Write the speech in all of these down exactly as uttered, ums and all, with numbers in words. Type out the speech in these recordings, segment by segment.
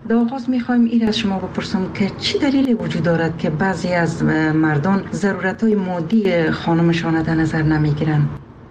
در آغاز میخوایم این از شما بپرسم که چی دلیل وجود دارد که بعضی از مردان ضرورت‌های مادی خانمشان در نظر نمیگیرند؟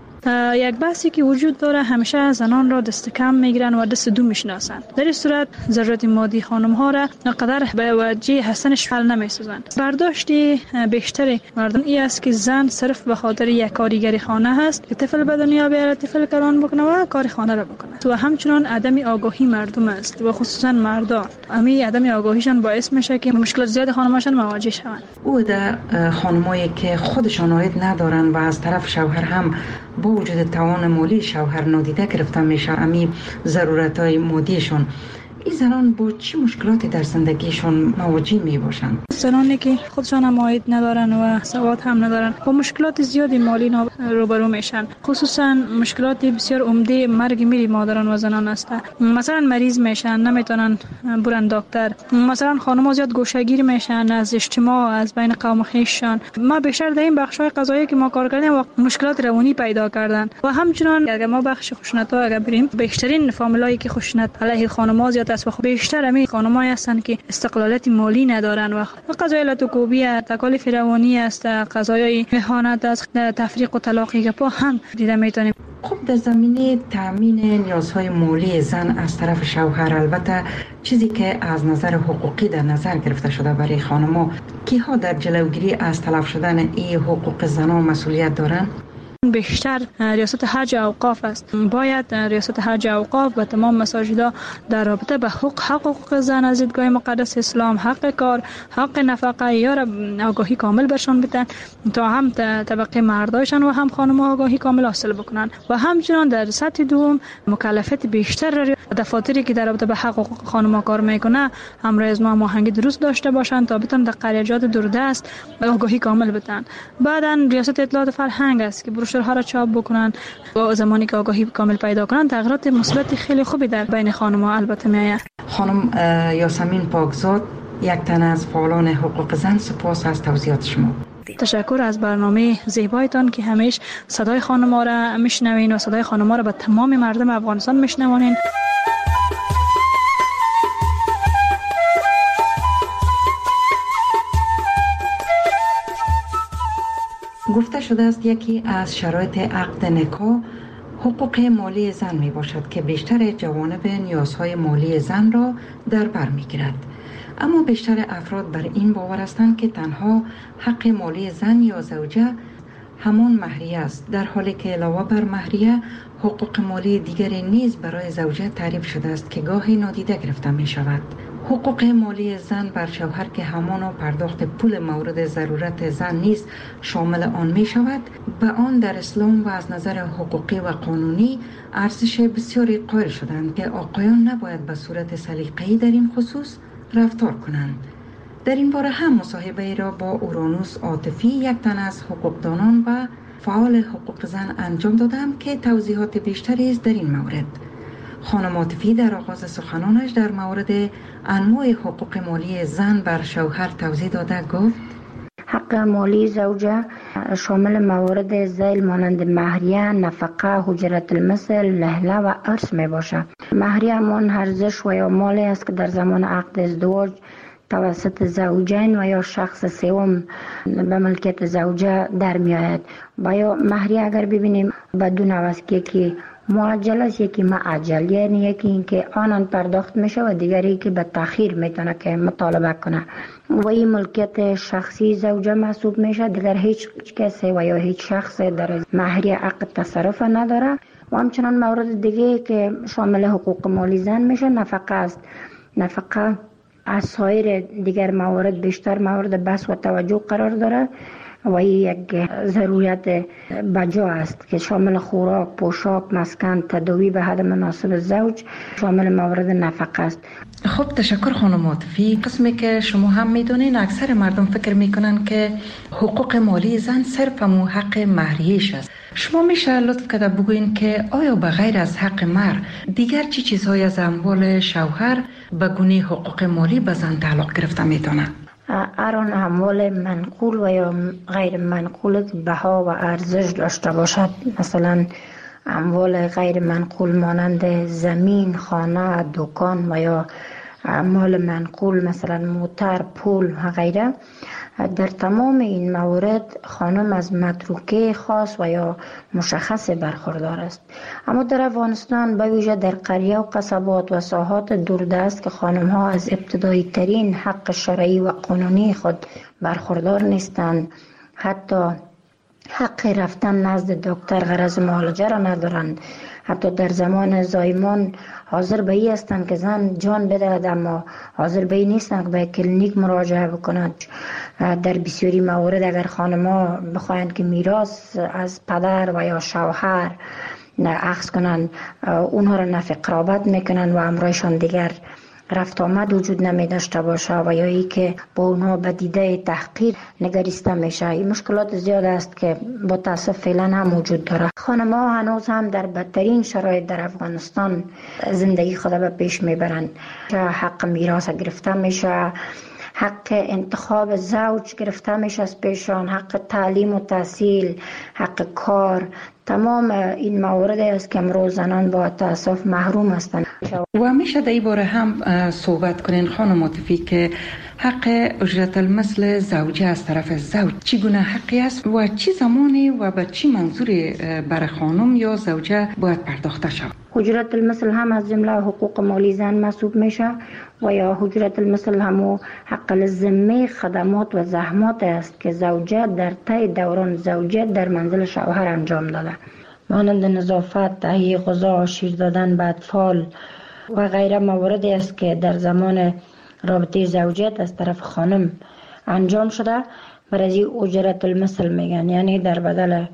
یک بحثی که وجود داره، همیشه زنان را دست کم میگیرن و دست دو میشناسن. در این صورت ضرورت مادی خانم ها را نقدر به وجه هستنش حل نمیسازند. برداشت بیشتر مردم این است که زن صرف به خاطر یک کارگر خانه هست که طفل به دنیا بیاره، طفل کلان بکنه و کار خانه را بکنه. و همچنان عدم آگاهی مردم است و خصوصا مردا. همین عدم آگاهیشان باعث میشه که مشکلات زیاد خانماشان مواجه شوند. او در خانمایی که خودشان عاید ندارن و از طرف شوهر هم با وجود توان مالی شوهر نادیده گرفته میشه امی ضرورت‌های مادیشون، این زنان با چه مشکلاتی در زندگیشون مواجه می باشند؟ زنانی که خودشان هم عاید ندارن و سواد هم ندارن با مشکلات زیادی مالی روبرو میشن. خصوصا مشکلات بسیار عمده مرگ میری مادران و زنان است. مثلا مریض میشن، نمیتونن برن دکتر. مثلا خانم‌ها زیاد گوشه‌گیر میشن از اجتماع، از بین قوم خویششان. ما بیشتر در این بخش‌های قضایی که ما کار کردیم و مشکلات روانی پیدا کردن. و همچنان اگر ما بخش خشونت‌ها اگر بریم، بیشترین فامیلایی که خشونت علیه خانم‌ها زیاد است و بیشتر همین خانم‌ها هستند که استقلالیت مالی ندارن و قضایای لاتوکوبی، تکالیف روانی است، قضایای اهانت است، تفریق و طلاق گپا هم دیده میتونیم. خب در زمینه تامین نیازهای مالی زن از طرف شوهر، البته چیزی که از نظر حقوقی در نظر گرفته شده برای خانم‌ها، کیها در جلوگیری از تلف شدن این حقوق زنان مسئولیت دارند؟ بیشتر ریاست حج اوقاف است. باید ریاست حج اوقاف به تمام مساجدها در رابطه به حقوق حقوق زن از دیدگاه مقدس اسلام، حق کار، حق نفقه یا را آگاهی کامل برشان بدن تا هم طبقه مردایشان و هم خانم‌ها آگاهی کامل حاصل بکنن و همچنان در سطح دوم مکلفیت بیشتر دفاتری که در رابطه به حقوق خانم‌ها کار میکنه همراه از ما هماهنگی درست داشته باشند تا بتونن در قریه‌جات دوردست آگاهی کامل بدن. بعداً ریاست اطلاعات فرهنگ است که ها را چاپ بکنن و زمانی که آگاهی کامل پیدا کنن تغییرات مثبت خیلی خوبی در بین خانم‌ها البته میآید. خانم یاسمین پاکزاد، یک تن از فعالان حقوق زن، سپاس از توضیحات شما. تشکر از برنامه زیبایتان که همیشه صدای خانم‌ها را میشنوین و صدای خانم‌ها را به تمام مردم افغانستان میشنوانین. گفته شده است یکی از شرایط عقد نکاح حقوق مالی زن می باشد که بیشتر جوانب نیازهای مالی زن را در بر می گیرد. اما بیشتر افراد بر این باور هستند که تنها حق مالی زن یا زوجه همان مهریه است، در حالی که علاوه بر مهریه حقوق مالی دیگری نیز برای زوجه تعریف شده است که گاهی نادیده گرفته می شود. حقوق مالی زن بر شوهر که همان پرداخت پول مورد ضرورت زن نیز شامل آن می شود، به آن در اسلام و از نظر حقوقی و قانونی ارزش بسیاری قائل شدند که آقایان نباید به صورت سلیقه‌ای در این خصوص رفتار کنند. در این باره هم مصاحبه ای را با اورانوس عاطفی، یک تن از حقوقدانان و فعال حقوق زن انجام دادم که توضیحات بیشتری است در این مورد. خانم عاطفی در آغاز سخنانش در مورد انواع حقوق مالی زن بر شوهر توضیح داده گفت: حق مالی زوجه شامل موارد ذیل مانند مهریه، نفقه، حجرت المثل، لهله و ارث می باشد. مهریه همان ارزش و یا مالی است که در زمان عقد ازدواج توسط زوجین و یا شخص سوم به ملکیت زوجه در می آید. و یا مهریه اگر ببینیم بدون است که یکی معجل است، یکی معجل، یعنی یکی این که آنان پرداخت میشه و دیگری که به تأخیر میتونه که مطالبه کنه و این ملکیت شخصی زوجه محسوب میشه. دیگر هیچ کسی و یا هیچ شخص در مهریه عقد تصرف نداره. و همچنان مورد دیگه که شامل حقوق مالی زن میشه نفقه است. نفقه از سایر دیگر موارد بیشتر مورد بحث و توجه قرار داره و این یک ضرورت بجا است که شامل خوراک، پوشاک، مسکن، تداوی به حد مناسب زوج شامل موارد نفقه است. خب تشکر خانم عاطفی. قسمی که شما هم میدونین اکثر مردم فکر میکنن که حقوق مالی زن صرف همون حق مهریه‌اش است. شما میشه لطف کرده بگوین که آیا به غیر از حق مهر دیگر چی چیزهای از اموال شوهر به گونه حقوق مالی به زن تعلق گرفته میتونه؟ هر آن اموال منقول و یا غیر منقول بها و ارزش داشته باشد، مثلا اموال غیر منقول مانند زمین، خانه، دکان و یا مال منقول مثلا موتر، پول و غیره. در تمام این موارد خانم از متروکه خاص و یا مشخص برخوردار است. اما در افغانستان به ویژه در قریه و قصبات و ساحات دوردست که خانم ها از ابتدایی ترین حق شرعی و قانونی خود برخوردار نیستند، حتی حق رفتن نزد دکتر غرض معالجه را ندارند، حتی در زمان زایمان حاضر به این هستند که زن جان بدهد اما حاضر به این نیستند که به کلینیک مراجعه بکنند. در بسیاری موارد اگر خانم‌ها بخواهند که میراث از پدر و یا شوهر اخذ کنند، اونها را نفی قرابت میکنند و امرایشان دیگر رفت آمد وجود نمی داشته باشه و یا ای که با اونها به دیده تحقیر نگریسته میشه. این مشکلات زیاد است که با تاسف فعلا هم وجود داره. خانم ها هنوز هم در بدترین شرایط در افغانستان زندگی خود به پیش میبرند. حق میراث گرفته میشه، حق انتخاب زوج گرفته میشه از پیشان، حق تعلیم و تحصیل، حق کار. تمام این موارد است که امروز زنان با تاسف محروم هستند. و میشه در این باره هم صحبت کنین خانم عاطفی که حق اجرت المثل زوجه از طرف زوج چگونه حقی است و چی زمانی و به چی منظوری برای خانم یا زوجه باید پرداخته شود؟ اجرت المثل هم از جمله حقوق مالی زن محسوب میشه و یا اجرت المثل هم حق الذمه خدمات و زحمات است که زوجه در طی دوران زوجیت در منزل شوهر انجام داده، مانند نظافت، تهیه غذا، شیر دادن به اطفال و غیره مواردی است که در زمان رابطه زوجیت از طرف خانم انجام شده. برای اجرت المثل میگن، یعنی در بدل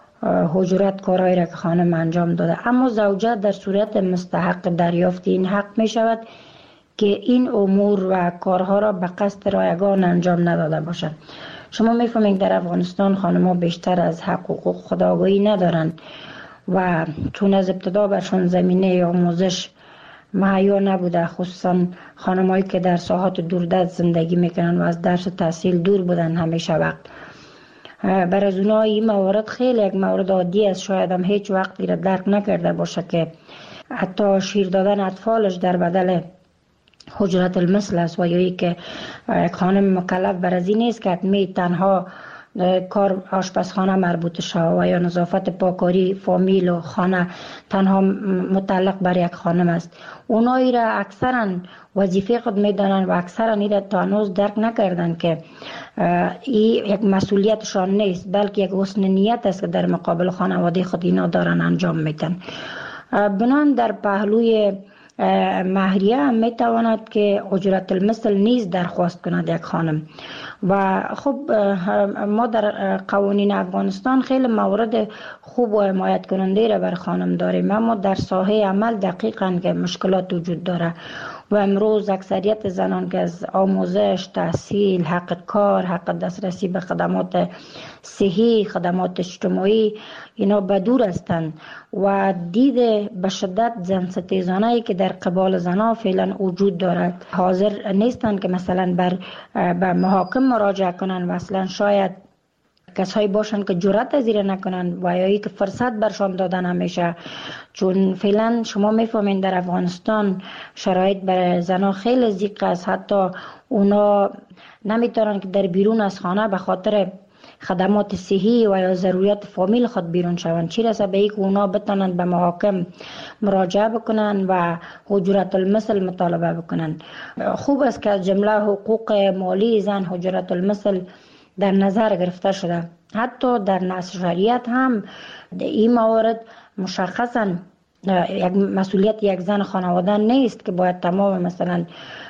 اجرت کارهایی را که خانم انجام داده. اما زوجه در صورت مستحق دریافت این حق می شود که این امور و کارها را به قصد رایگان انجام نداده باشد. شما میفهمید در افغانستان خانم‌ها بیشتر از حق و حقوق خود آگاهی ندارند و چون از ابتدا برشان زمینه آموزش مهیا نبوده، خصوصا خانم‌هایی که در ساحات دوردست زندگی میکنن و از درس و تحصیل دور بودن همیشه وقت. برای از اونها این موارد خیلی یک مورد عادی است، شاید هم هیچ وقتی را درک نکرده باشه که حتی شیر دادن اطفالش در بدل اجرت المثل است و یا ای که یک خانم مکلف بر از این نیست که حتمی تنها کار آشپزخانه مربوط شود و یا نظافت پاکاری فامیل و خانه تنها متعلق بر یک خانم است. اونایی را اکثرا وظیفه خود میدانند و اکثرا این را تا هنوز درک نکردند که این یک مسئولیتشان نیست، بلکه یک حسن نیت است که در مقابل خانواده خود اینا دارن انجام میدن. بنان در پهلوی مهریه هم میتواند که اجرت المثل نیز درخواست کند یک خانم. و خب ما در قوانین افغانستان خیلی موارد خوب و حمایت کننده را بر خانم داریم، اما در ساحه عمل دقیقاً که مشکلات وجود داره و امروز اکثریت زنان که از آموزش، تحصیل، حق کار، حق دسترسی به خدمات صحی، خدمات اجتماعی اینا بدور هستند و دید به شدت زن ستیزانه‌ای که در قبال زنها فعلا وجود دارد حاضر نیستند که مثلا بر به محاکم مراجعه کنند و اصلا شاید کسایی باشند که جرأت از این نکنند و یا ای که فرصت برشان دادن همیشه. چون فعلا شما میفهمین در افغانستان شرایط برای زنها خیلی ضیق است، حتی اونا نمیتونن که در بیرون از خانه به خاطر خدمات صحی و یا ضروریات فامیل خود بیرون شوند، چی رسه به اینکه اونا بتونن به محاکم مراجعه بکنن و اجرت المثل مطالبه بکنن. خوب است که از جمله حقوق مالی زن اجرت المثل در نظر گرفته شده. حتی در نص شریعت هم این موارد مشخصا یک مسئولیت یک زن خانواده نیست که باید تمام مثلا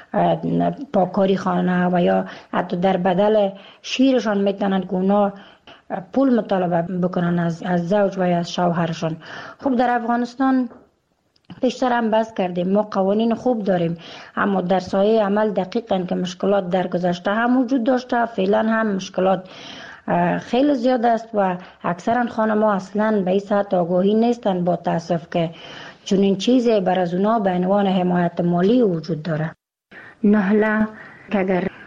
پاکاری خانه و یا حتی در بدل شیرشان میتونند که اونا پول مطالبه بکنن از, از زوج و یا از شوهرشان. خب در افغانستان پیشتر هم بحث کردیم، ما قوانین خوب داریم اما در سایه عمل دقیقاً که مشکلات در گذشته هم وجود داشته، فعلا هم مشکلات خیلی زیاد است و اکثرا خانم‌ها اصلا به این سطح آگاهی نیستند با تاسف که چنین چیزی بر از اونا به عنوان حمایت مالی وجود داره. نهله که اگر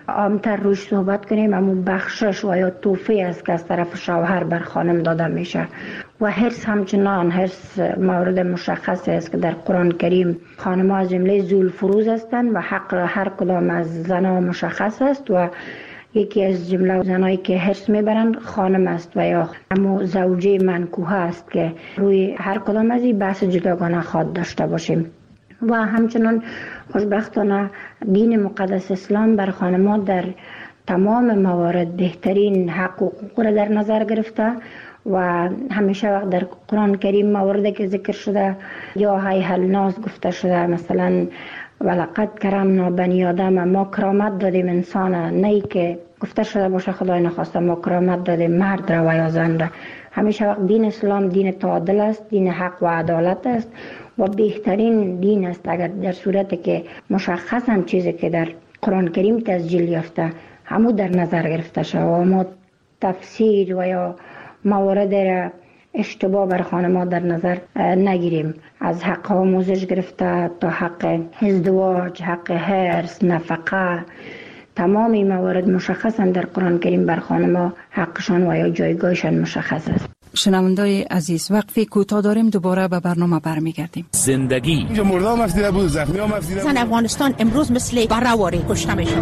عامتر روش صحبت کنیم، اما بخشش و یا توفی است که از طرف شوهر بر خانم داده میشه. و حرص همچنان حرص مورد مشخص است که در قرآن کریم خانم‌ها از جمله ذوالفروز هستند و حق هر کدام از زنها مشخص است و یکی از جمله زنایی که حرص میبرند خانم است و یا اما زوجه منکوحه است که روی هر کدام از این بحث جداگانه خواهد داشته باشیم. و همچنان خوشبختانه دین مقدس اسلام بر خانم‌ها در تمام موارد بهترین حق و حقوق را در نظر گرفته و همیشه وقت در قرآن کریم مواردی که ذکر شده یا هی الناس گفته شده، مثلا ولقد کرمنا بنی آدم، ما کرامت دادیم انسان، نه ای که گفته شده باشه خدای نخواسته ما کرامت دادیم مرد را و یا زن را. همیشه وقت دین اسلام دین تعادل است، دین حق و عدالت است و بهترین دین است اگر در صورتی که مشخصا چیزی که در قرآن کریم تسجیل یافته همو در نظر گرفته شد و ما تفسیر و یا موارد را اشتباه بر خانم‌ها در نظر نگیریم، از حق آموزش گرفته تا حق ازدواج، حق حرص، نفقه، تمام این موارد مشخصا در قرآن کریم بر خانم‌ها حقشان و یا جایگاهشان مشخص است. شنوندای عزیز، وقفی کوتاه داریم، دوباره به برنامه برمیگردیم. زندگی مردم مفتی بود، زخمی ها مفتی بود. زن افغانستان امروز مثل برهواری کشته میشه.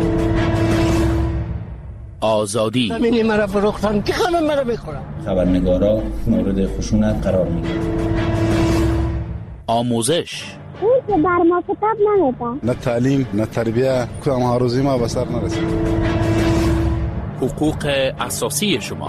آزادی زمینی مرا فروختن که خانم مرا بخورم. خبرنگارا مورد خشونت قرار میگیرن. آموزش اون که بر ما کتاب نمیده، نه تعلیم نه تربیه، کدام هاروزی ما به سر نرسید. حقوق اساسی شما.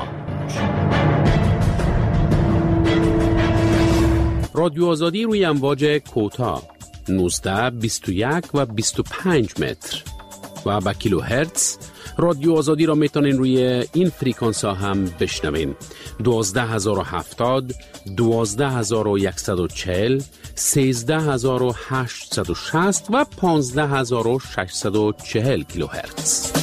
رادیو آزادی روی امواج کوتاه نوزده، بیست و یک و بیست و پنج متر و با کیلو هرتز. رادیو آزادی را میتونین روی این فریکانس ها هم بشنوین: دوازده هزار و هفتاد، دوازده هزار و صد و چهل، سیزده هزار و هشتصد و شصت و پانزده هزار و ششصد و چهل کیلو هرتز.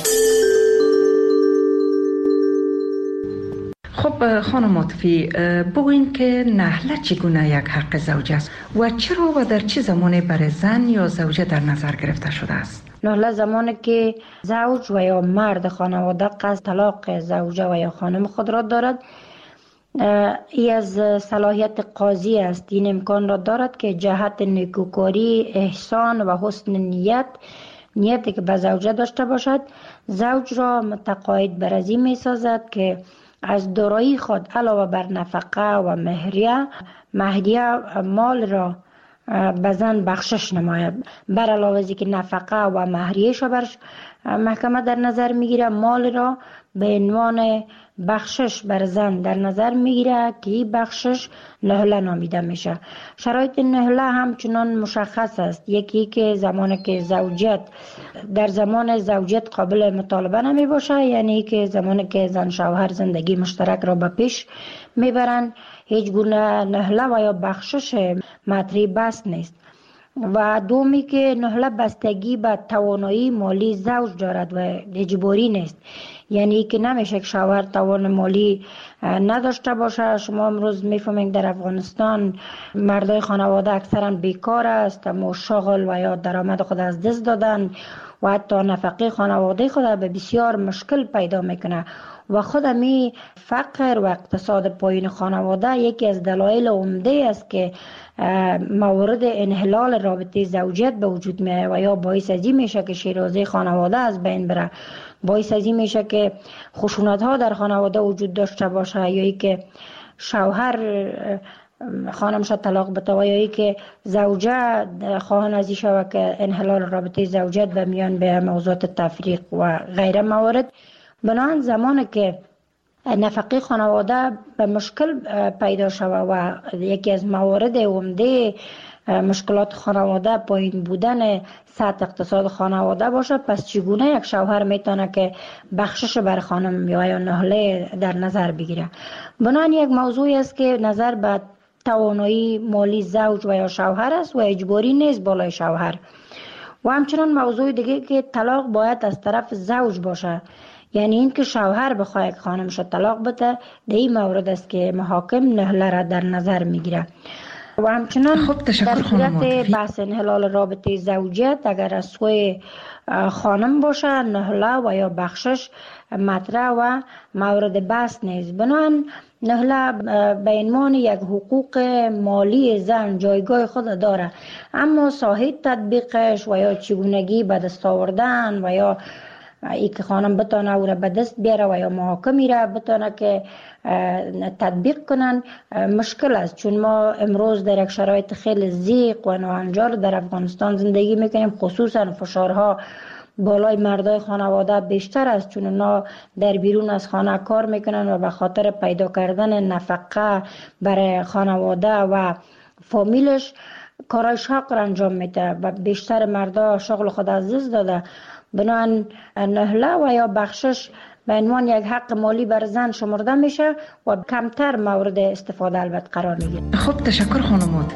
خب خانم عاطفی، بگوین که نحله چگونه یک حق زوج است و چرا و در چه زمانی برای زن یا زوجه در نظر گرفته شده است؟ نحله زمانی که زوج و یا مرد خانواده قصد طلاق زوجه و یا خانم خود را دارد، ای از صلاحیت قاضی است. این امکان را دارد که جهت نیکوکاری، احسان و حسن نیت نیتی که به زوجه داشته باشد، زوج را متقاعد بر از این می سازد که از دارایی خود علاوه بر نفقه و مهریه مهریه مال را به زن بخشش نماید. بر علاوه از که نفقه و مهریه‌اش بر محکمه در نظر میگیره، مال را به عنوان بخشش بر زن در نظر میگیره که این بخشش نهله نامیده میشه. شرایط نهله همچنان مشخص است. یکی که زمانی که زوجیت در زمان زوجیت قابل مطالبه نمی باشه، یعنی که زمانی که زن شوهر زندگی مشترک را به پیش میبرن، هیچ گونه نهله و یا بخشش مطرح بس نیست. و دومی که نهله بستگی به توانایی مالی زوج دارد و اجباری نیست، یعنی که نمیشه که شوهر توان مالی نداشته باشه. شما امروز میفهمید در افغانستان مردای خانواده اکثرا بیکار است، اما شغل و یا درآمد خود از دست دادن و حتی نفقه خانواده خود به بسیار مشکل پیدا میکنه و خود می فقر و اقتصاد پایین خانواده یکی از دلایل عمده است که موارد انحلال رابطه زوجیت به وجود میاد و یا باعث از این میشه که شیرازه خانواده از بین بره، باعث از این میشه که خشونت ها در خانواده وجود داشته باشه، یا ای که شوهر خانمش طلاق بده و یا ای که زوجه خواهان از این شوه که انحلال رابطه زوجیت به میان به موضوعات تفریق و غیره موارد. بنابراین زمانی که نفقه خانواده به مشکل پیدا شوه و یکی از موارد عمده مشکلات خانواده پایین بودن سطح اقتصاد خانواده باشه، پس چگونه یک شوهر میتونه که بخشش بر خانم یا نهله در نظر بگیره؟ بنابراین یک موضوعی است که نظر به توانایی مالی زوج و یا شوهر است و اجباری نیست بالای شوهر. و همچنان موضوع دیگه که طلاق باید از طرف زوج باشه، یعنی این که شوهر بخواه که خانمش طلاق بده، در این مورد است که محاکم نهله را در نظر میگیره. و همچنان خب در صورت بحث انحلال رابطه زوجیت اگر از سوی خانم باشه نهله و یا بخشش مطرح و مورد بحث نیست. بنابراین نهله به عنوان یک حقوق مالی زن جایگاه خود داره، اما ساحه تطبیقش و یا چگونگی به دست آوردن و یا ای که خانم بتانه او را به دست بیاره و یا محاکمی را بتانه که تطبیق کنن مشکل است، چون ما امروز در یک شرایط خیلی ضیق و ناهنجار در افغانستان زندگی میکنیم. خصوصا فشارها بالای مردای خانواده بیشتر است، چون اونا در بیرون از خانه کار میکنن و به خاطر پیدا کردن نفقه برای خانواده و فامیلش کارای شاق را انجام میده و بیشتر مردا شغل خود از دست داده. بنابراین نهله و یا بخشش به عنوان یک حق مالی بر زن شمرده میشه و کمتر مورد استفاده البته قرار میگیره. خب تشکر خانمات.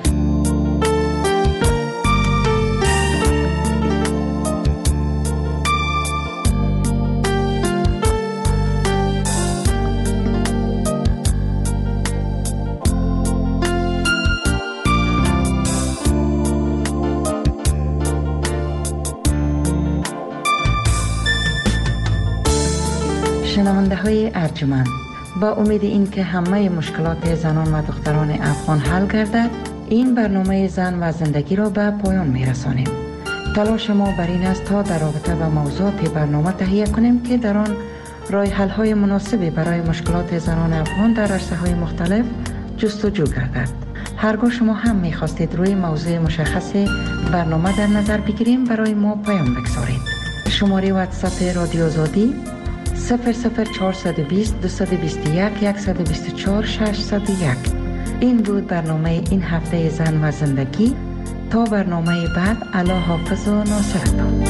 شنونده های ارجمند، با امید این که همه مشکلات زنان و دختران افغان حل گردد، این برنامه زن و زندگی را به پایان می رسانیم. تلاش ما بر این است تا در رابطه با موضوعات برنامه تهیه کنیم که در آن راه حل های مناسبی برای مشکلات زنان افغان در عرصه های مختلف جستجو گردد. هرگاه شما هم می خواستید روی موضوع مشخص برنامه در نظر بگیریم، برای ما پیام بگذارید. شماره واتساپ رادیو آزادی صفر صفر چهارصد و بیست دویست و بیست و یک صد و بیست و چهار ششصد و یک. این بود برنامه این هفته زن و زندگی. تا برنامه بعد، الله حافظ و ناصرتان.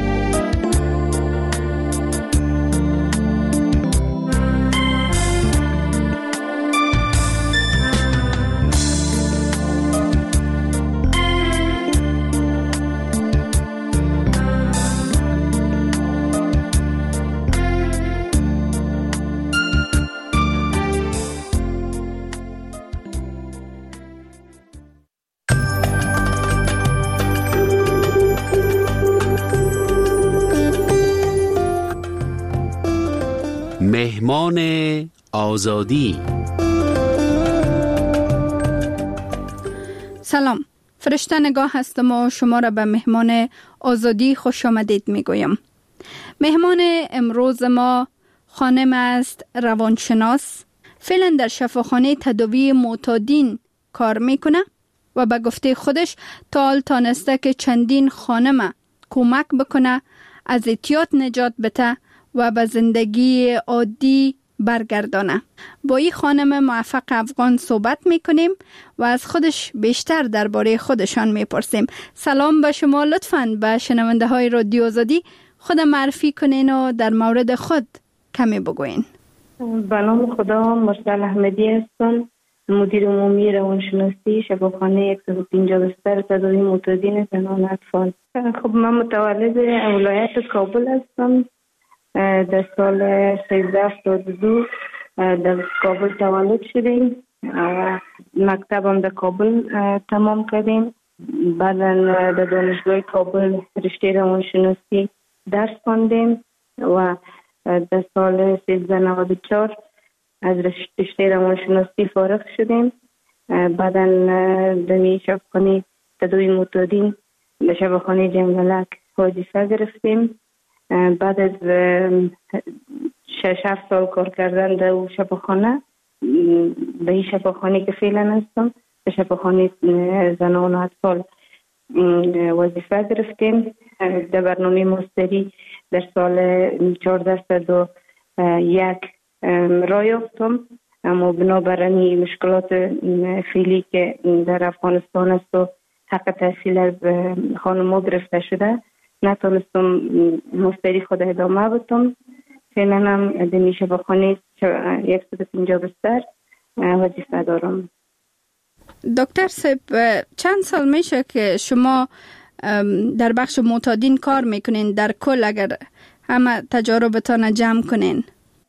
مهمان آزادی. سلام، فرشته نگاه هستم و شما را به مهمان آزادی خوش آمدید می گویم. مهمان امروز ما خانم است روانشناس، فعلا در شفاخانه تداوی معتادین کار میکنه و به گفته خودش تا حال تانسته که چندین خانم کمک بکنه از اعتیاد نجات بده و به زندگی عادی برگردانه. با این خانم موفق افغان صحبت میکنیم و از خودش بیشتر درباره خودشان میپرسیم. سلام به شما، لطفاً به شنونده های رادیو آزادی خود معرفی کنین و در مورد خود کمی بگوین. به نام خدا، مرسل احمدی هستم، مدیر عمومی روانشناسی شفاخانه صد و پنجاه بستر تداوی معتادین زنان اطفال. خب من متولد ولایت کابل هستم. در سال سیزده هفتاد و دو در کابل تولد شدیم و مکتبم در کابل تمام کردیم. بعدا در دانشگاه کابل رشته روانشناسی درس خواندیم و در سال سیزده نود و چهار از رشته روانشناسی فارغ شدیم. بعدا در شفاخانه تداوی معتادین در شفاخانه جنگلک وظیفه گرفتیم. بعد از شش هفت سال کار کردن در او شفاخانه، به این شفاخانه که فعلا هستم، به شفاخانه زنان و اطفال وظیفه گرفتیم. در برنامه ماستری در سال چهارده صد و یک راه یافتم، اما بنابراین مشکلات فعلی که در افغانستان است و حق تحصیل از خانم‌ها گرفته شده، نتونستم مستری خود ادامه بدم. فعلا هم در شفاخانه صد و پنجاه بستر وظیفه دارم. دکتر صاحب، چند سال میشه که شما در بخش معتادین کار میکنین؟ در کل اگر همه تجاربتان جمع کنین.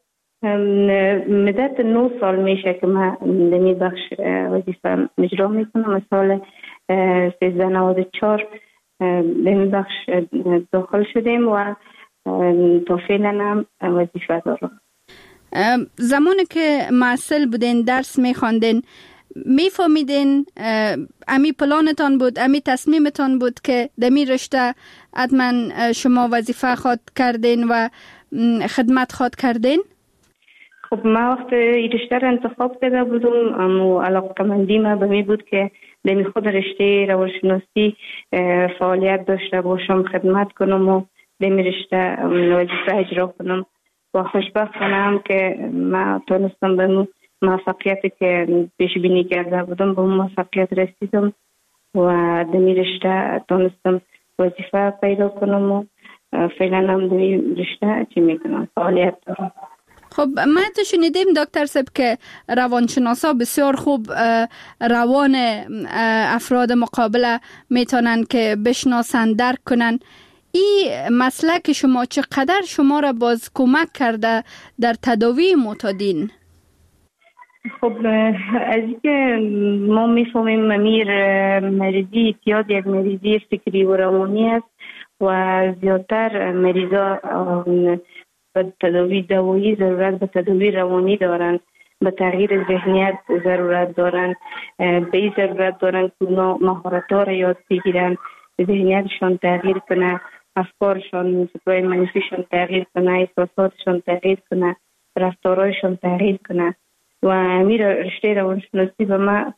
مدت نه سال میشه که من در این بخش وظیفه اجرا میکنم. سال سیزده نود و چهار در این بخش داخل شدیم و تا فعلا هم وظیفه دارم. زمانی که معسل بودین درس میخواندین میفهمیدین امی پلانتان بود، امی تصمیمتان بود که در می رشته حتما شما وظیفه خواد کردین و خدمت خواد کردین؟ خب ما وقت این رشته را انتخاب کرده بودم، اما علاقه‌مندی ما به می بود که در خود رشته روانشناسی فعالیت داشته باشم، خدمت کنم و در می رشته وظیفه اجرا کنم و خوشبختانم که ما تونستم به موفقیتی که پیش بینی کرده بودم به موفقیت رسیدم و در می رشته تونستم وظیفه پیدا کنم و فعلا هم در این رشته چی میکنم فعالیت دارم. خب ما تو شنیدیم دکتر صاحب که روانشناسا بسیار خوب روان افراد مقابله میتونن که بشناسن، درک کنن. این مسلک شما چقدر شما را باز کمک کرده در تداوی معتادین؟ خب از اینکه ما میفهمیم امیر مریضی اعتیاد یک مریضی فکری و روانی است و زیادتر مریضا به تداوی دوایی ضرورت به تداوی روانی دارند، به تغییر ذهنیت ضرورت دارند، به این ضرورت دارند که مهارت‌ها را یاد بگیرن، ذهنیتشان تغییر کنه، افکارشان فکرای منفیشان تغییر کنه، احساساتشان تغییر کنه، رفتارهایشان تغییر کنه. و امیر رشته روانشناسی به ما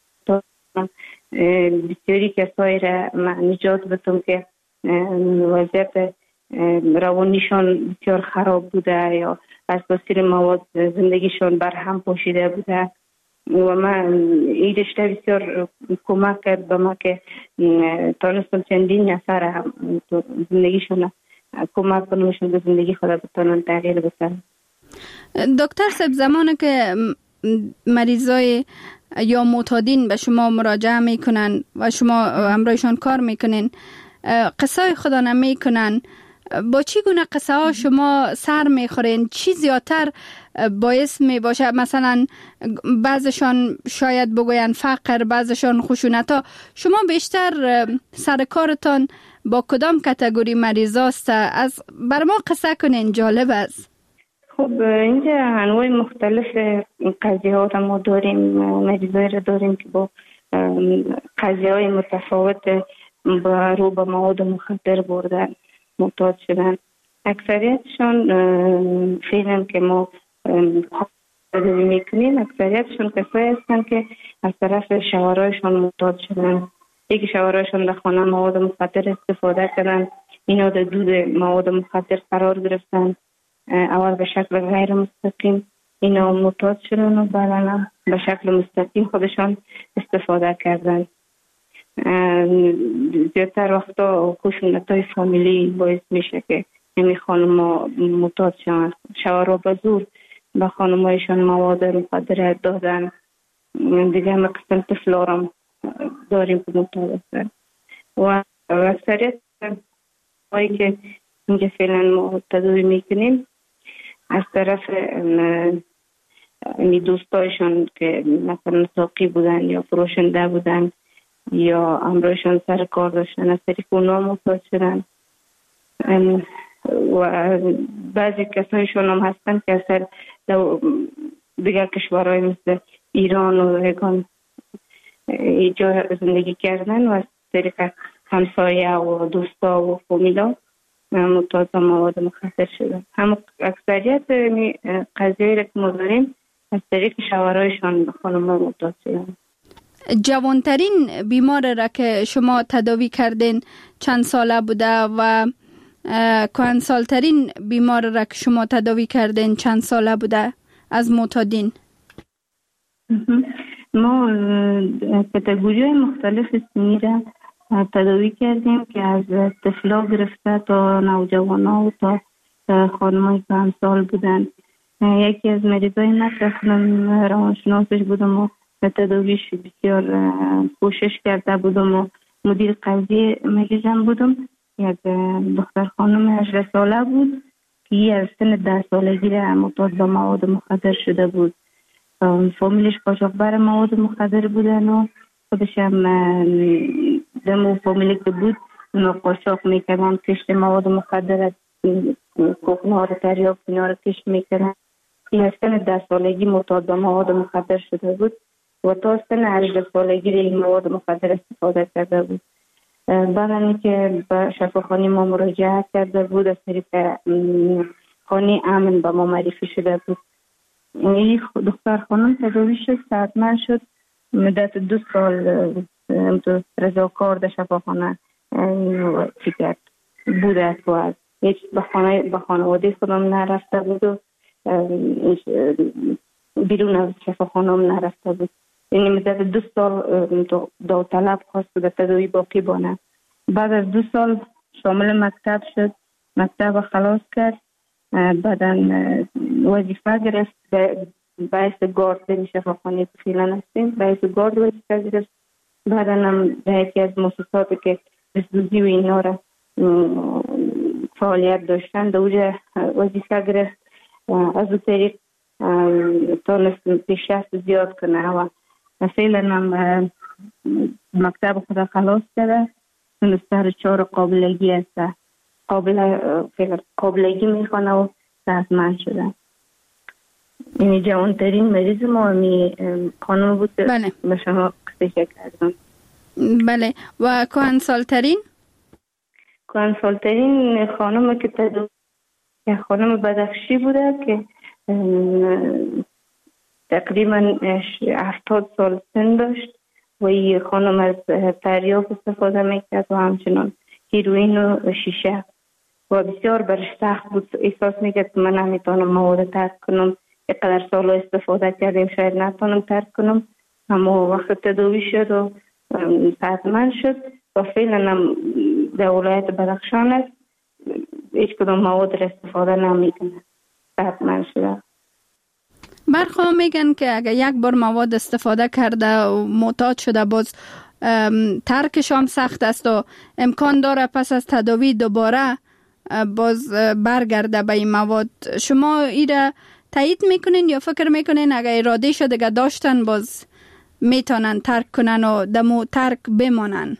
بسیاری کسایی را نجات بدم که وضعیت روانیشان بسیار خراب بوده یا از تاثیر مواد زندگیشان برهم پاشیده بوده و من این رشته بسیار کمک کرد به ما که تانستم چندین نفر هم زندگیشان کمک کنمشون به زندگی خود بتانن تغییر بسن. دکتر صاحب زمانی که مریضای یا معتادین به شما مراجعه میکنن و شما همراهشان کار میکنین، قصه خدا نمیکنن، با چی گونه قصه ها شما سر میخورین؟ چی زیادتر باعث می باشه؟ مثلا بعضشان شاید بگوین فقر، بعضشان خشونت ها. شما بیشتر سر کارتان با کدام کاتگوری مریضاست؟ از بر ما قصه کنین، جالب است. خب اینجا انواع مختلف قضیه ها را ما داریم، مریضایی را داریم که با قضیه های متفاوت با رو به مواد مخدر بردن معتاد شدن. اکثریتشان فعلا که ما تداوی میکنیم اکثریتشان کسایی هستند که از طرف شوهرایشان معتاد شدن. یکی شوهرایشان در خانه مواد مخدر استفاده کردن، اینا در دود مواد مخدر قرار گرفتن، اول به شکل غیر مستقیم اینا معتاد شدن و بعدا به شکل مستقیم خودشان استفاده کردن. زیادتر وقتا خشونت‌های فامیلی باعث میشه که این خانم‌ها معتاد شدن. شوهرها به زور به خانم‌هایشان مواد مخدر دادن. دیگه هم قسم طفلارم داریم که معتاد هستن و اکثریت هایی که اینجا فعلا ما تداوی میکنیم از طرف این دوستایشان که مثلا ساقی بودن یا فروشنده بودن یا همراهشان سر کار داشتن، از طریق اونا معتاد شدن. و بعضی کسایشون هم هستن که اصلا دیگر کشورهای مثل ایران و هگان اینجا زندگی کردن و از طریق همسایه و دوستا و فامیلا معتاد مواد مخدر شدن. هم اکثریت قضیه را که ما داریم از طریق شوهرایشان به خانم‌ها معتاد شدن. جوانترین بیمار را که شما تداوی کردین چند ساله بوده و کهنسالترین بیمار را که شما تداوی کردین چند ساله بوده از معتادین؟ ما کاتگوری های مختلف سنی را تداوی کردیم که از طفلا گرفته تا نوجوانا و تا خانم‌های کهنسال بودن. یکی از مریضای من رفتم روانشناسش بودم و تداویش بسیار کوشش کرده بودم و مدیر قضیه مریضم بودم. یک دختر خانم هجده ساله بود که از سن ده سالگی را معتاد به مواد مخدر شده بود. فامیلش قاچاقبر مواد مخدر بودن و خودش هم دمو فامیلی که بود اونا قاچاق میکردن، کشت مواد مخدر، کوکنار تریاک اینا رو کشت میکردن. این از سن ده سالگی معتاد به مواد مخدر شده بود و تا سن هجده سالگی این مواد مخدر استفاده کرده بود. بعد که به شفاخانه ما مراجعه کرده بود، از طریق خانه امن به ما معرفی شده بود. این دختر خانم تداوی شد، صحتمند شد، مدت دو سال رضاکار در شفاخانه چی کرد بوده و هیچ به خانه به خانواده خودم نرفته بود و بیرون از شفاخانه هم نرفته بود. یعنی مدت دو سال داوطلب خواست در تداوی باقی بانه. بعد از دو سال شامل مکتب شد، مکتب خلاص کرد، بعدا وظیفه گرفت به باعث گارد در شفاخانه که فعلا هستیم، باعث گارد وظیفه گرفت. بعدا هم در یکی از مؤسساتی که دزدوزی و اینا را فعالیت داشتن در اونجا وظیفه گرفت. از اون طریق تونست پیشرفت زیاد کنه و فعلا هم مکتب خود خلاص کرده، سر چهار قابلگی هست، قابل فعلا قابلگی میخوانه و صحتمند شده. این جوانترین مریض ما می خانم بود که بله. به شما قصه کردم. بله. و کهن سالترین؟ کهن سالترین خانم که تدو خانم بدخشی بوده که تقریبا هفتاد سال سن داشت و این خانم از تریاک استفاده میکرد و همچنان هیروئین و شیشه و بسیار برش سخت بود. احساس میکرد که من نمیتونم مواد ترک کنم، اینقدر سال استفاده کردیم شاید نتونم ترک کنم. اما وقت تداوی شد و صحتمند شد و فعلا هم در ولایت بدخشان است، هیچ کدام مواد را استفاده نمیکنه، صحتمند شده. برخواه میگن که اگر یک بار مواد استفاده کرده و معتاد شده باز ترکش هم سخت است و امکان داره پس از تداوی دوباره باز برگرده به این مواد. شما ایره تایید میکنین یا فکر میکنین اگر اراده شده که داشتن باز میتونن ترک کنن و دمو ترک بمانن؟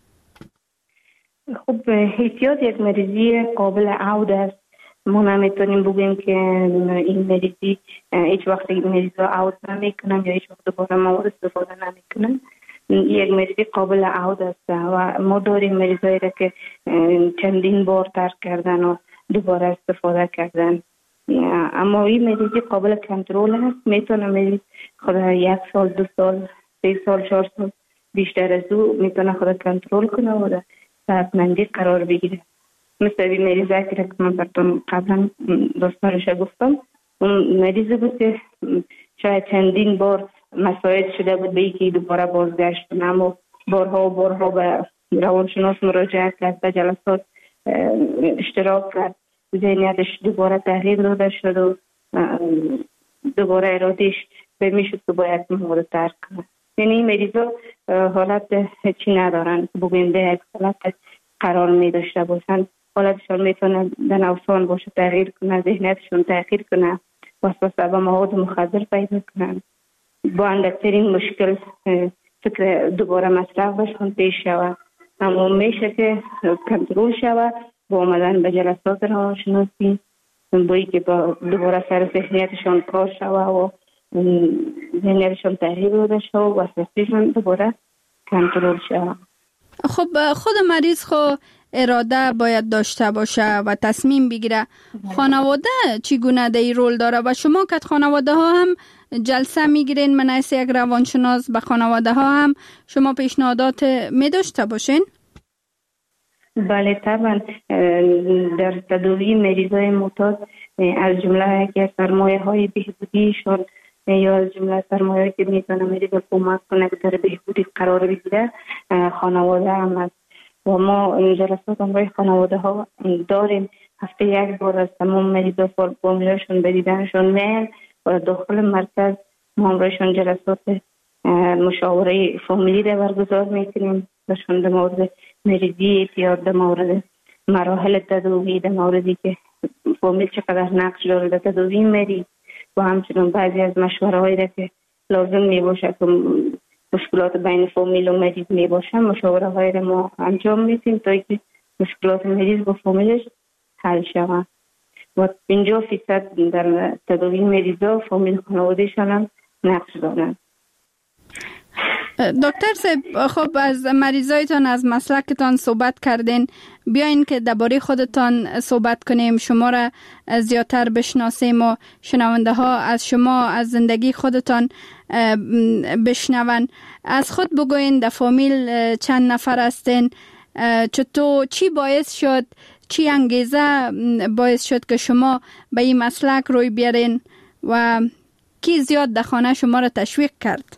خب احتیاط یک مریضی قابل عود است. ما نمیتونیم بگیم که این مریضی هیچ وقت این مریض را عود نمیکنن یا هیچ وقت دوباره مواد استفاده نمیکنن. یک مریضی قابل عود است و ما داریم مریضایی را که چندین بار ترک کردن و دوباره استفاده کردن. اما این مریضی قابل کنترل است. میتونه مریض خود یک سال، دو سال، سه سال، چهار سال بیشتر از او میتونه خود کنترل کنه و در صحتمندی قرار بگیره. مثل این مریضی که من براتون قبلا داستانش گفتم، اون مریضی بود که شاید چندین بار مساعد شده بود به اینکه دوباره بازگشت کنه، اما بارها و بارها به روانشناس مراجعه کرد، به جلسات اشتراک کرد، ذهنیتش دوباره تغییر داده شد و دوباره ارادهش به میشد که باید مواد ترک کنه. یعنی این مریضا حالت چی ندارن که بگویم به یک حالت قرار می داشته باشن. حالتشان میتونه در نوسان باشه، تغییر کنه، ذهنیتشون تغییر کنه، وسوسه به مواد مخدر پیدا کنن. با اندکترین مشکل فکر دوباره مصرف بشون پیش شود. اما میشه که کنترل شود با آمدن به جلسات روانشناسی، بایی که با دوباره سر ذهنیتشان کار شود و ذهنیتشان تغییر داده شود و وسوسهشان دوباره کنترل شود. خب خود مریض خو اراده باید داشته باشه و تصمیم بگیره. خانواده چگونه در این رول داره و شما که خانواده ها هم جلسه میگیرین من از یک روانشناس به خانواده ها هم شما پیشنهادات می داشته باشین؟ بله طبعا. در تداوی مریضای معتاد از جمله که سرمایه های بهبودیشان یا از جمله سرمایه که میتونه مریض کمک کنه که در بهبودی قرار بگیره خانواده هم است و ما جلسات همراه خانواده ها داریم. هفته یک بار از تمام مریضا فامیلاشون به دیدنشون میان و داخل مرکز ما همراهشون جلسات مشاوره فامیلی را برگزار میکنیم بهشون در مورد مریضی اعتیاد، در مورد مراحل تداوی، در موردی که فامیل چقدر نقش داره در تداوی مریض و همچنین بعضی از مشوره هایی را که لازم می باشه که مشکلات بین فامیل و مریض می باشه مشاوره های را ما انجام میدیم تا اینکه مشکلات مریض با فامیلش حل شود و پنجاه فیصد در تداوی مریضا فامیل خانوادهشان هم نقش دارند. دکتر صاحب، خب از مریضایتان از مسلکتان صحبت کردین، بیاین که درباره خودتان صحبت کنیم، شما را زیادتر بشناسیم و شنونده ها از شما از زندگی خودتان بشنون. از خود بگوین در فامیل چند نفر هستین؟ چطور چی باعث شد، چی انگیزه باعث شد که شما به این مسلک روی بیارین و کی زیاد در خانه شما را تشویق کرد؟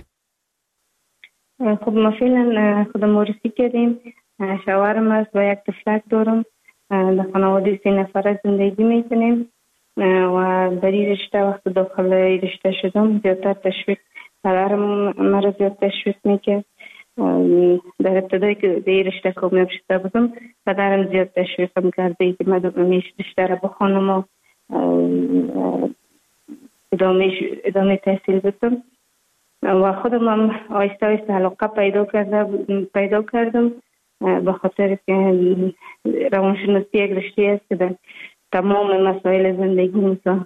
خب ما فعلا خودم معرفی کردیم. شوهرم است و یک طفلک دارم. در خانواده سه نفره زندگی میکنیم و در این رشته وقت داخل رشته شدم زیادتر تشویق پدرم مرا زیاد تشویق میکرد. در ابتدایی که در این رشته کامیاب شده بودم پدرم زیاد تشویقم کرده که من میش رشته را بخوانم و ادامه ادامه تحصیل بدم و خودم هم آیسته آیسته علاقه پیدا کرده پیدا کردم به خاطر که روانشناسی یک رشته است که در تمام مسائل زندگی انسان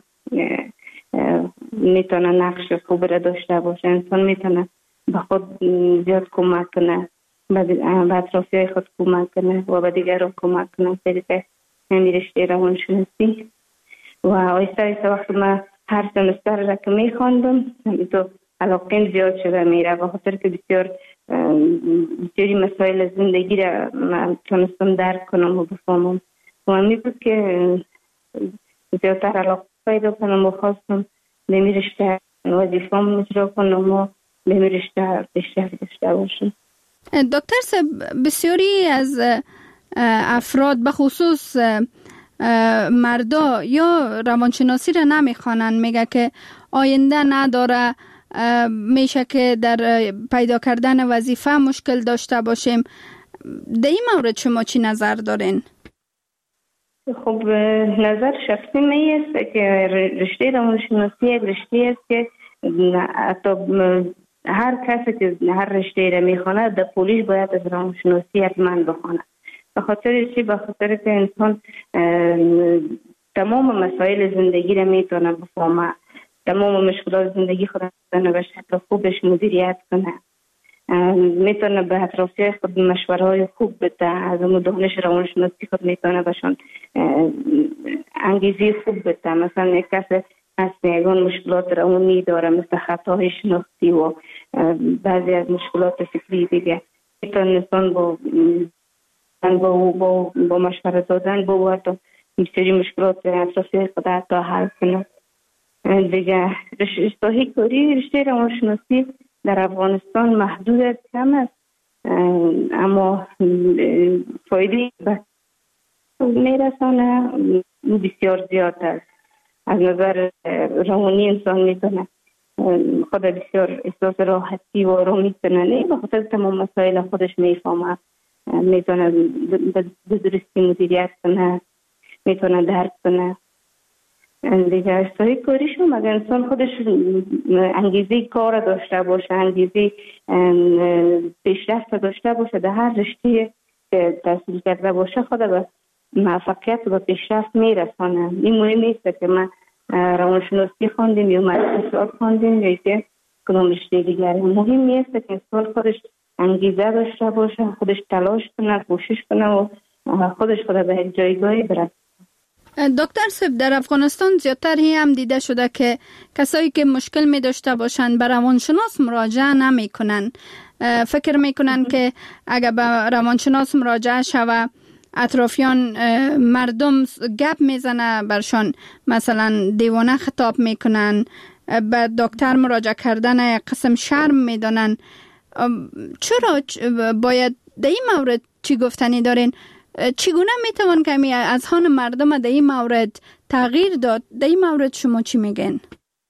میتونه نقش خوب را داشته باشه. انسان میتونه به خود زیاد کمک کنه، به اطرافی های خود کمک کنه و به دیگران کمک کنه. طریقه همین رشته روانشناسی و آیسته آیسته وقتی من هر سمستر را که میخواندم تو علاقه زیاد شده میره به خاطر که بسیار بسیاری مسائل زندگی را من تونستم درک کنم و بفهمم و همی بود که زیادتر علاقه پیدا کنم و خواستم به می رشته وظیفه‌ام اجرا کنم و به می رشته بیشتر داشته باشم. دکتر صاحب، بسیاری از افراد به خصوص مردا یا روانشناسی را نمیخوانند، میگه که آینده نداره، میشه که در پیدا کردن وظیفه مشکل داشته باشیم. در این مورد شما چی نظر دارین؟ خب نظر شخصی می است که رشته روانشناسی یک رشته است که حتی هر کسی که هر رشته را میخواند در پولیش باید از روانشناسی حتما بخواند. به خاطر چی؟ به خاطر که انسان تمام مسائل زندگی را میتونه بفهمه، تمام مشکلات زندگی خود را به شکل خوبش مدیریت کنه، میتونه به اطرافیای خود مشوره های خوب بده، از اون دانش روانشناسی خود میتونه بهشون انگیزه خوب بده. مثلا یک کس از یگان مشکلات روانی داره مثل خطاهای شناختی و بعضی از مشکلات فکری دیگه، میتونه انسان با با با, با مشوره دادن با حتی بسیاری مشکلات اطرافیای خود حتی حل کنه. دیگه رشته کاری رشته روانشناسی در افغانستان محدود است، کم است، اما فایده به میرسانه بسیار زیاد است. از نظر روانی انسان میتونه خود بسیار احساس راحتی و آرامی کنه، نه به خاطر تمام مسائل خودش میفهمه، میتونه به درستی مدیریت کنه، میتونه درک کنه. دیگه اشتهای کاریشون اگر انسان خودش انگیزه کار داشته باشه، انگیزه پیشرفت داشته باشه در هر رشته که تحصیل کرده باشه خود به موفقیت و پیشرفت میرسانه. این مهم نیست که من روانشناسی خواندیم یا اقتصاد خواندیم یا که کدام رشته دیگری. مهم نیست که انسان خودش انگیزه داشته باشه، خودش تلاش کنه، کوشش کنه و خودش خود به یک جایگاهی برسه. دکتر صاحب، در افغانستان زیادتر هم دیده شده که کسایی که مشکل می داشته باشند به روانشناس مراجعه نمی کنن. فکر می کنن که اگر به روانشناس مراجعه شوه اطرافیان مردم گپ میزنه برشان، مثلا دیوانه خطاب میکنن، به دکتر مراجعه کردن قسم شرم میدانن. چرا باید در این مورد چی گفتنی دارین؟ چگونه میتوان کمی از هان مردم در این مورد تغییر داد؟ در این مورد شما چی میگن؟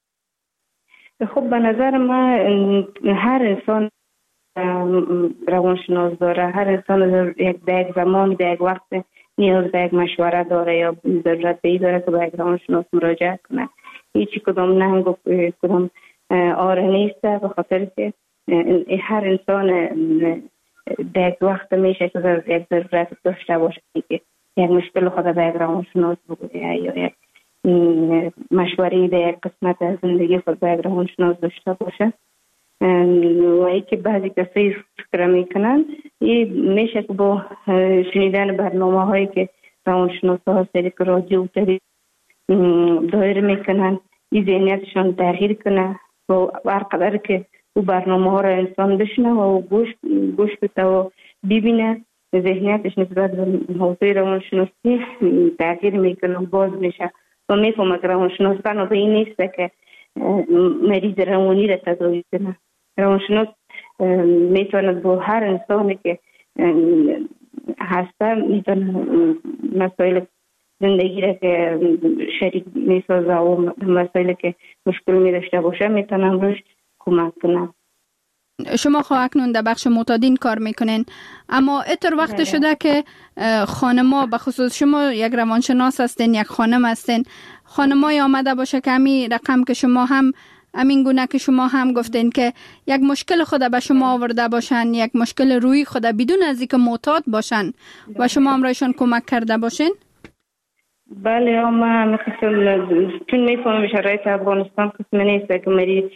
خب به نظر من هر انسان روانشناس داره، هر انسان در یک زمانی در یک وقت نیاز به یک مشوره داره یا ضرورت به این داره که به یک روانشناس مراجعه کنه. هیچی کدام ننگ و کدام آره نیست، به خاطر که هر انسان در یک وقت میشه که یک ضرورت داشته باشه که یک مشکل خود به یک روانشناس بگویه یا یک مشوره در یک قسمت از زندگی خود به یک روانشناس داشته باشه. و ای که بعضی کسی فکر میکنن این میشه که با شنیدن برنامه هایی که روانشناس ها سریع رادیو و تلویزیون دایر میکنن این ذهنیتشان تغییر کنه و هر قدر که او برنامه ها را انسان بشنه و گوش گوش بده و ببینه ذهنیتش نسبت به حوزه روانشناسی تغییر میکنه و باز میشه و میفهمه که روانشناس تنها این نیست که مریض روانی را تداوی کنه. روانشناس میتواند با هر انسانی که هسته میتونه مسائل زندگی را که شریک میسازه و مسائل که مشکل میداشته باشه میتونم روش کمک کنم. شما خواهد اکنون در بخش معتادین کار میکنین، اما اتر وقت شده که خانما به خصوص شما یک روانشناس هستین، یک خانم هستین، خانمای آمده باشه که همین رقم که شما هم همین گونه که شما هم گفتین که یک مشکل خود به شما آورده باشن، یک مشکل روی خود بدون از اینکه معتاد باشن و شما امرایشان کمک کرده باشین؟ بله، ما مثل چون میفهمم شرایط افغانستان قسم نیست که مری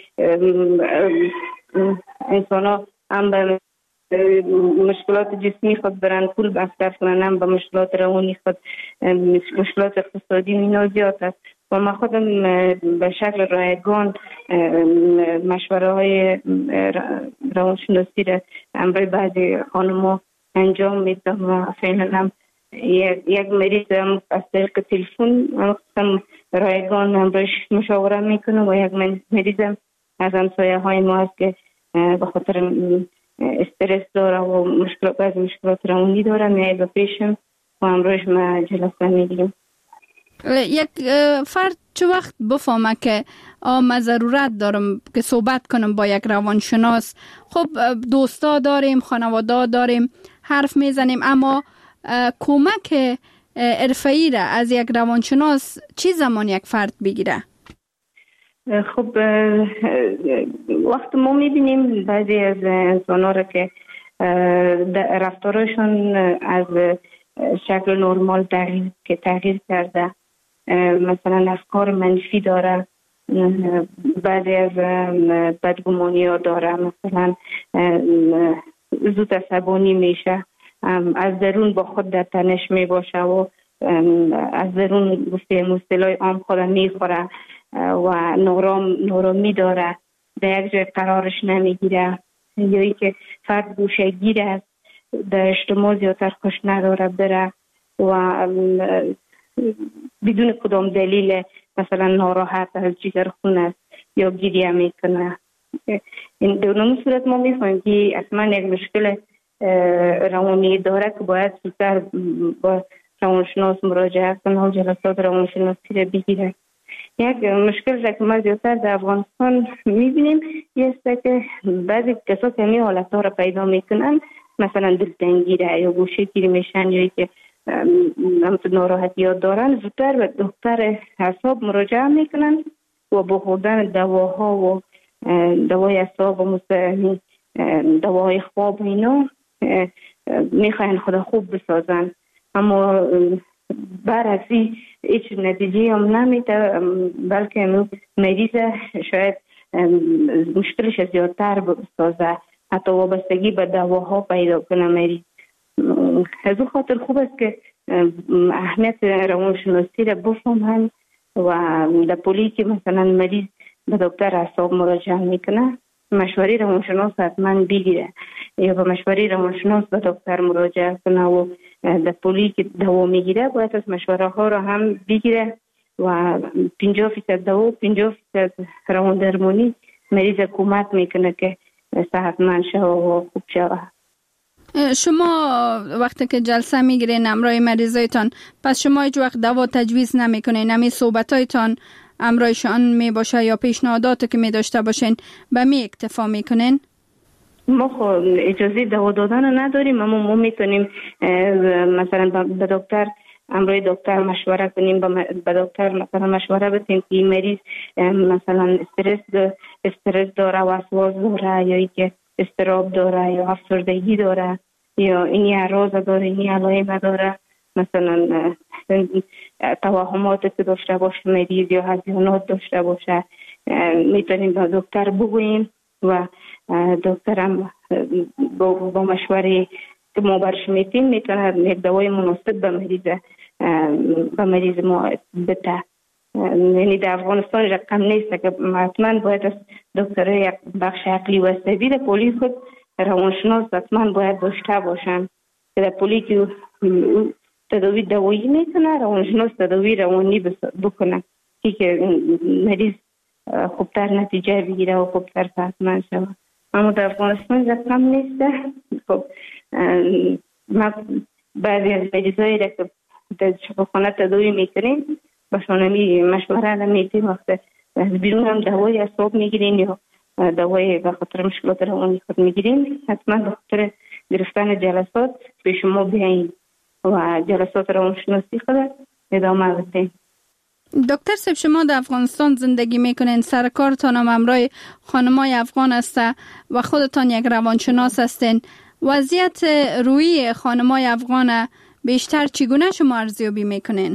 انسان ها هم به مشکلات جسمی خود برن پول مصرف کنن، هم به مشکلات روانی خود، مشکلات اقتصادی اینا زیاد است و ما خودم به شکل رایگان مشوره های روانشناسی را امروی بعضی خانم‌ها انجام میدم و فعلا هم یک مریض هم از طریق تلفن هم رایگان امرویش مشاوره میکنم و یک مریض هم از همسایه های ما هست که به خاطر استرس داره و مشکلات بعضی مشکلات روانی داره میای به پیشم و امرویش ما جلسه میگیریم. یک فرد چه وقت بفهمه که من ضرورت دارم که صحبت کنم با یک روانشناس؟ خب دوستا داریم، خانواده داریم، حرف میزنیم، اما کمک حرفه‌ای را از یک روانشناس چی زمان یک فرد بگیره؟ خب وقت ما میبینیم بعضی از انسان‌ها را که رفتارشون از شکل نرمال تغییر که تغییر کرده، مثلا افکار منفی داره، بعضی از بدگمانی ها داره، مثلا زود عصبانی میشه، از درون با خود در تنش می باشه و از درون گفته مصطلح عام خود میخوره و نورام نورامی داره، در یک جای قرارش نمیگیره، یا ای که فرد گوشه گیر است، در اجتماع زیادتر خوش نداره بره و بدون کدام دلیل مثلا ناراحت از جگر خون است یا گریه میکنه. این دونم صورت ما میفهمیم که اصلا یک مشکل روانی داره که باید زودتر با روانشناس مراجعه کنه و جلسات روانشناسی را بگیره. یک مشکل را که ما زیادتر در افغانستان میبینیم است که بعضی کسا که همین حالت ها را پیدا میکنن، مثلا دلتنگی را یا گوشه گیری میشن یا که همچون ناراحتی ها دارن، زودتر به دکتر اعصاب مراجعه میکنن و با خوردن دواها و دوای اعصاب و دواهای خواب اینا میخواین خدا خوب بسازن، اما برعکسی هیچ نتیجه هم نمیده، بلکه مریض شاید مشکلش زیادتر بسازه، حتی وابستگی به دواها پیدا کنه مریض. از اون خاطر خوب است که اهمیت روانشناسی را بفهمن و در پولی که مثلا مریض به دکتر اعصاب مراجعه میکنه مشوره روانشناس حتما بگیره یا به مشوره روانشناس به دکتر مراجعه کنه و در پولی که دوا میگیره باید از مشوره ها را هم بگیره و پنجاه فیصد دوا و پنجاه فیصد روان درمانی مریض کمک میکنه که صحتمند شود و خوب شود. شما وقتی که جلسه میگیرین امرای مریضایتان، پس شما هیچ وقت دوا تجویز نمیکنین؟ همین صحبتایتان امرایشان می باشه یا پیشنهاداتی که می داشته باشین به می اکتفا میکنین؟ ما خب اجازه دوا دادن نداریم، اما ما میتونیم مثلا به دکتر امروی دکتر مشوره کنیم، به دکتر مثلا مشوره بدیم که این مریض مثلا استرس استرس داره، وسواس داره، یا اینکه اضطراب داره، یا افسردگی داره، یا این اعراض داره، این علائم داره، مثلا توهمات که داشته باشه مریض یا هزیانات داشته باشه، میتونیم به دکتر بگوییم و دکتر هم با مشوره که ما برش میتیم میتونه یک دوای مناسب به مریض به مریض ما بده. یعنی در افغانستان رقم نیست که حتما باید از دکتر یک بخش عقلی و عصبی در پلیس خود روانشناس حتما باید داشته باشن که در پلیس که تداوی دوایی میکنه روانشناس تداوی روانی بکنه که مریض خوبتر نتیجه بگیره و خوبتر صحتمند شود. اما در افغانستان رقم نیست. خب ما بعضی از مریضایی را که در شفاخانه تداوی میکنیم باشون همی مشوره نمیتیم، وقت بیرون هم دوای اعصاب میگیرین یا دوای به خاطر مشکلات روانی خود میگیرین، حتما به خاطر گرفتن جلسات به شما بیاین و جلسات روانشناسی خود ادامه بدین. دکتر صاحب شما در افغانستان زندگی میکنین، سرکارتان هم همراه خانمای افغان است و خودتان یک روانشناس هستین. وضعیت روحی خانمای افغان بیشتر چگونه شما ارزیابی میکنین؟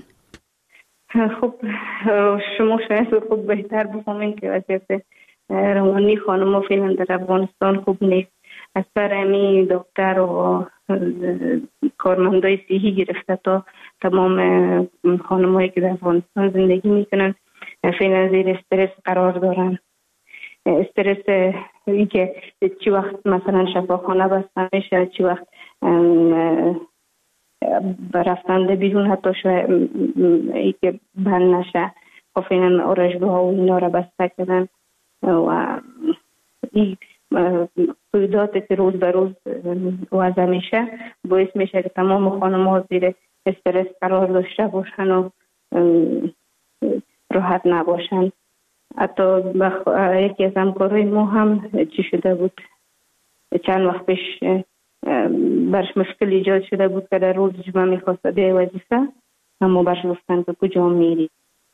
خب شما شاید خوب بهتر بفهمین که وضعیت روانی خانم‌ها فعلا در افغانستان خوب نیست. از سر امی دکتر و کارمندای صحی گرفته تا تمام خانم‌هایی که در افغانستان زندگی میکنن فعلا زیر استرس قرار دارن. استرس این که چی وقت مثلا شفاخانه بسته میشه، چی وقت رفتن بیرون حتی شاید ای که بند نشه، خب فعلا آرایشگاه ها و اینا را بسته کردن و این تولیدات که روز به روز وضع میشه باعث میشه که تمام خانم ها زیر استرس قرار داشته باشن و راحت نباشن. حتی یکی از همکارای ما هم چی شده بود، چند وقت پیش برش مشکل ایجاد شده بود که در روز جمعه میخواست به وظیفه، اما برش گفتن که کجا میری،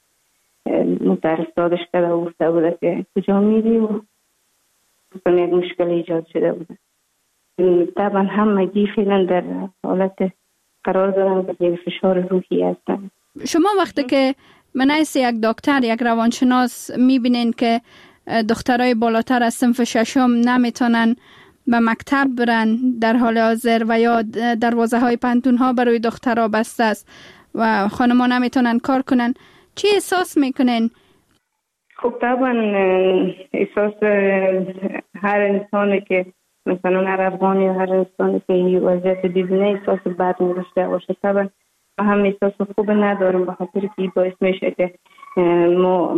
مترس دادش کرده و گفته بوده که کجا میری و یک مشکل ایجاد شده بوده. طبعا همگی فعلا در حالت قرار دارن که زیر فشار روحی هستن. شما وقتی که منعیس یک دکتر یک روانشناس میبینین که دخترای بالاتر از صنف ششم نمیتونن به مکتب برن در حال حاضر و یا دروازه های پانتون ها برای دخترها بسته است و خانم‌ها نمیتونن کار کنن، چی احساس میکنین؟ خب طبعا احساس هر انسانی که مثلا هر افغانی یا هر انسانی که این وضعیت ببینه احساس بد می‌داشته باشه. طبعا ما هم احساس خوب نداریم به خاطر که باعث میشه که ما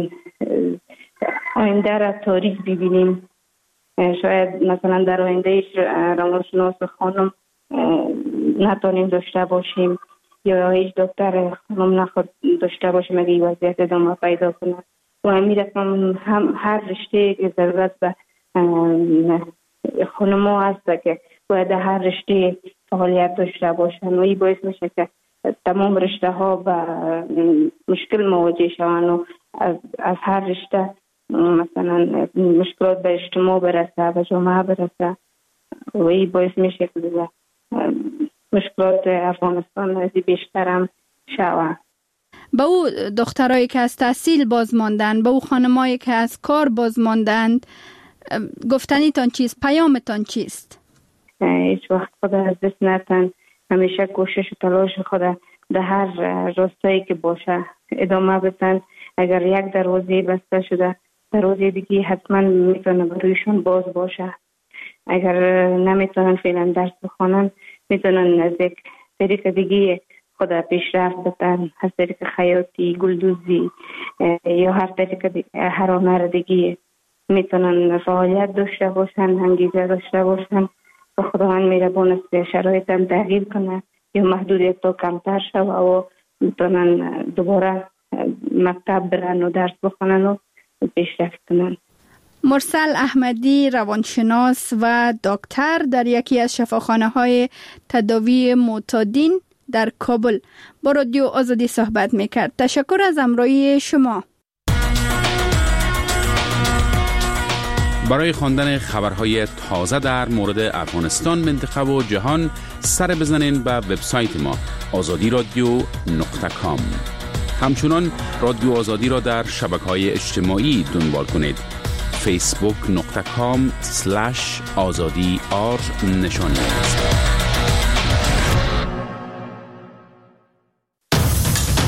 آینده را تاریک ببینیم. شاید مثلا در آینده روانشناس خانم نتونیم داشته باشیم یا هیچ دکتر خانم نخواد داشته باشیم اگه این وضعیت ادامه پیدا کنه و همین رقم هم هر رشته که ضرورت به خانم ها هست که باید هر رشته فعالیت داشته باشن و این باعث میشه که تمام رشته ها به مشکل مواجه شوند و از, از هر رشته مثلا مشکلات به اجتماع برسه، به جامعه برسه و این باعث میشه که مشکلات افغانستان از بیشتر هم شود. به او دخترایی که از تحصیل باز ماندن، به او خانمایی که از کار باز ماندند، گفتنیتان چیست؟ پیامتان چیست؟ هیچ وقت خود از دست نتن، همیشه کوشش و تلاش خود در هر راستایی که باشه ادامه بدن. اگر یک دروازه بسته شده دروازه دیگه حتما میتونه برویشون باز باشه. اگر نمیتونن فعلا درس بخونن میتونن از یک طریق دیگه خود پیشرفت بدن، از طریق خیاطی، گلدوزی یا هر طریق هر هنر دیگه میتونن فعالیت داشته باشن، انگیزه داشته باشن و خداوند مهربان است شرایط هم تغییر کنه یا محدودیت تو کمتر شوه و میتونن دوباره مکتب برن و درس بخونن و پیشرفت کنن. مرسل احمدی روانشناس و دکتر در یکی از شفاخانه‌های تداوی معتادین در کابل با رادیو آزادی صحبت میکرد. تشکر از همراهی شما. برای خواندن خبرهای تازه در مورد افغانستان، منطقه و جهان سر بزنین به وبسایت ما آزادی رادیو نقطه کام. همچنان رادیو آزادی را در شبکه‌های اجتماعی دنبال کنید. فیسبوک نقطه کام سلش آزادی آر نشانی است.